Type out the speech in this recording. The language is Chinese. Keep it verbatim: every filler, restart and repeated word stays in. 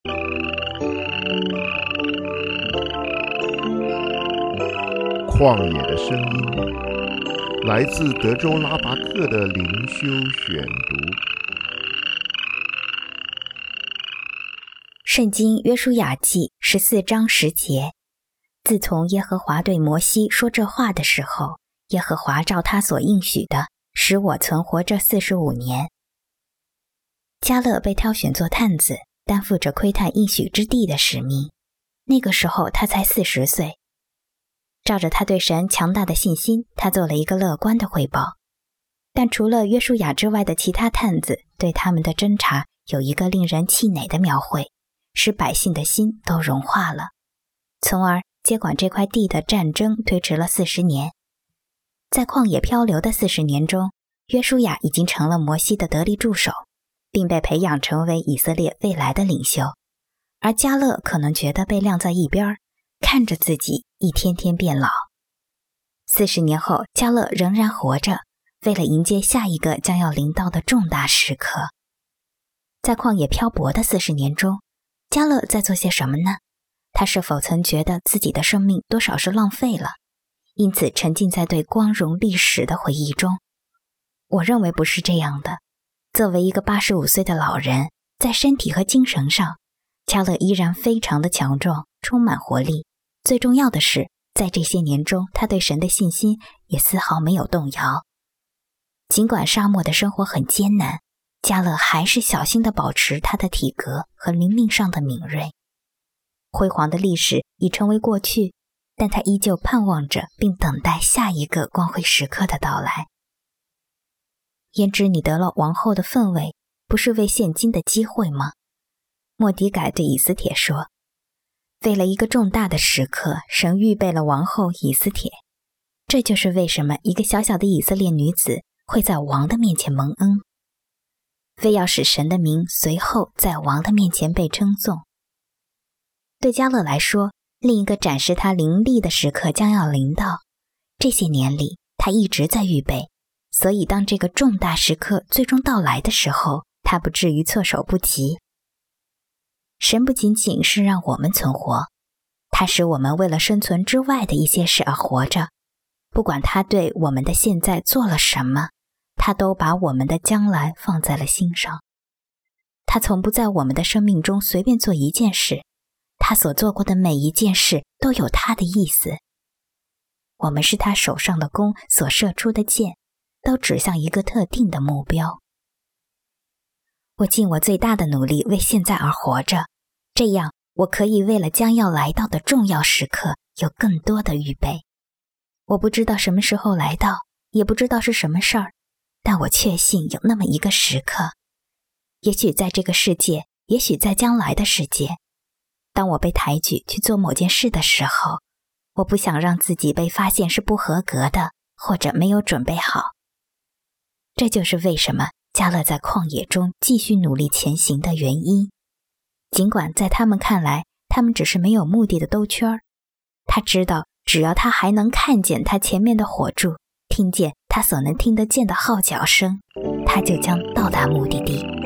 旷野的声音，来自德州拉拔克的灵修选读。 圣经约书亚记十四章十节，自从耶和华对摩西说这话的时候，耶和华照他所应许的，使我存活这四十五年。迦勒被挑选做探子，担负着窥探应许之地的使命。那个时候他才四十岁。照着他对神强大的信心，他做了一个乐观的汇报。但除了约书亚之外的其他探子对他们的侦查有一个令人气馁的描绘，使百姓的心都融化了，从而接管这块地的战争推迟了四十年。在旷野漂流的四十年中，约书亚已经成了摩西的得力助手，并被培养成为以色列未来的领袖。而迦勒可能觉得被晾在一边，看着自己一天天变老。四十年后，迦勒仍然活着，为了迎接下一个将要临到的重大时刻。在旷野漂泊的四十年中，迦勒在做些什么呢？他是否曾觉得自己的生命多少是浪费了，因此沉浸在对光荣历史的回忆中？我认为不是这样的。作为一个八十五岁的老人，在身体和精神上，迦勒依然非常的强壮，充满活力。最重要的是，在这些年中，他对神的信心也丝毫没有动摇。尽管沙漠的生活很艰难，迦勒还是小心地保持他的体格和灵命上的敏锐。辉煌的历史已成为过去，但他依旧盼望着并等待下一个光辉时刻的到来。焉知你得了王后的分位，不是为现今的机会吗？末底改对以斯帖说，为了一个重大的时刻，神预备了王后以斯帖。这就是为什么一个小小的以色列女子会在王的面前蒙恩，非要使神的名随后在王的面前被称颂。对迦勒来说，另一个展示他灵力的时刻将要临到。这些年里，他一直在预备，所以当这个重大时刻最终到来的时候，他不至于措手不及。神不仅仅是让我们存活，他使我们为了生存之外的一些事而活着。不管他对我们的现在做了什么，他都把我们的将来放在了心上。他从不在我们的生命中随便做一件事，他所做过的每一件事都有他的意思。我们是他手上的弓所射出的箭，都指向一个特定的目标。我尽我最大的努力为现在而活着，这样我可以为了将要来到的重要时刻有更多的预备。我不知道什么时候来到，也不知道是什么事儿，但我确信有那么一个时刻，也许在这个世界，也许在将来的世界，当我被抬举去做某件事的时候，我不想让自己被发现是不合格的，或者没有准备好。这就是为什么迦勒在旷野中继续努力前行的原因。尽管在他们看来，他们只是没有目的的兜圈，他知道只要他还能看见他前面的火柱，听见他所能听得见的号角声，他就将到达目的地。